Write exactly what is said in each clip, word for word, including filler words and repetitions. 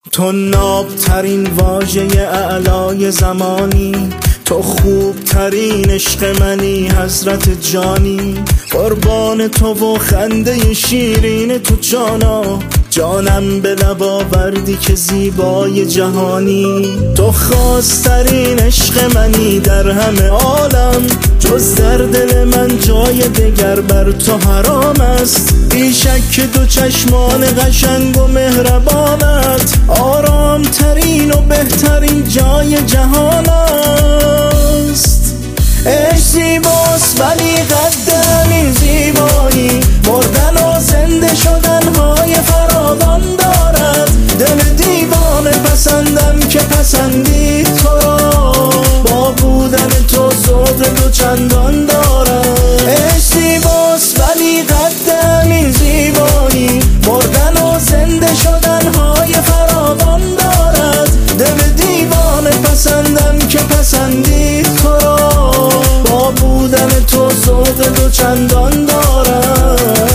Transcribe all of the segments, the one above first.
تو نابترین واژه اعلای زمانی، تو خوبترین عشق منی حضرت جانی. قربان تو و خنده شیرین تو جانا، جانم به لب آوردی که زیبای جهانی. تو خاصترین عشق منی در همه عالم، جز در دل من جای دگر بر تو حرام است. بی شک دو چشمان قشنگ و مهربانت آرام ترین و بهترین جای جهان است. عشق زیباست ولی قد همین زیبایی، مردن و زنده شدن های فراوان دارد. دل دیوانه پسندم که پسندی تو را، با بودن تو ذوق دو چندان دارد. عشق زیباست ولی قد همین زیبایی، مردن و زنده شدن های فراوان دارد. دل دیوانه پسندم که پسندی تو را، با بودن تو ذوق دو چندان دارد.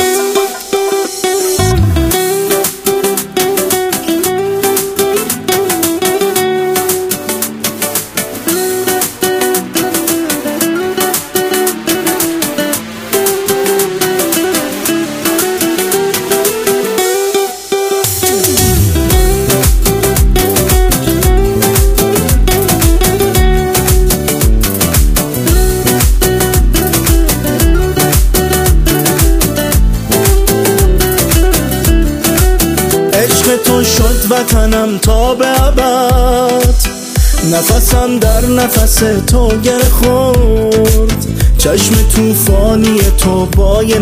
تو شد وطنم تا به ابد، نفسم در نفس تو گره خورد. چشم توفانی تو با یه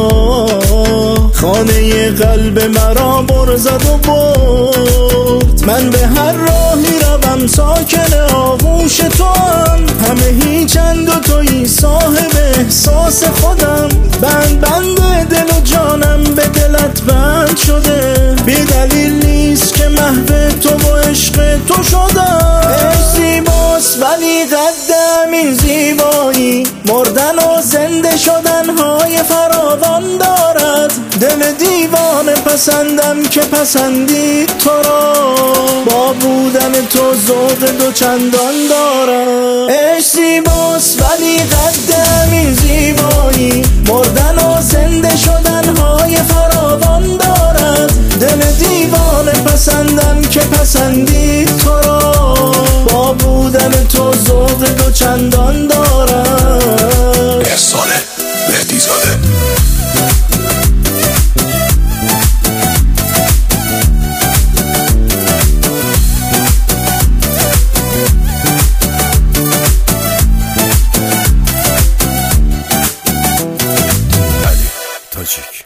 نگاه، خانه قلب مرا بر زد و برد. من به هر راهی روم ساکن آغوش تو هم، همه هیچند و تویی صاحب احساس خودم. بند بند دل و جانم به دلت بند شده، بی دلیل نیست که محو تو و عشق تو شدم. عشق زیباست ولی قد همین زیبایی، مردن و زنده شدن های فراوان دارد. دل دیوانه پسندم که پسندی تو را، با بودن تو ذوق دو چندان دارد. عشق زیباست ولی قد همین زیبایی، مردن و زنده شدن های فراوان دارد. دل دیوانه پسندم که پسندی تو را، با بودن تو ذوق دو چندان دارد. احسان مهدی زاده. علی تاجیک.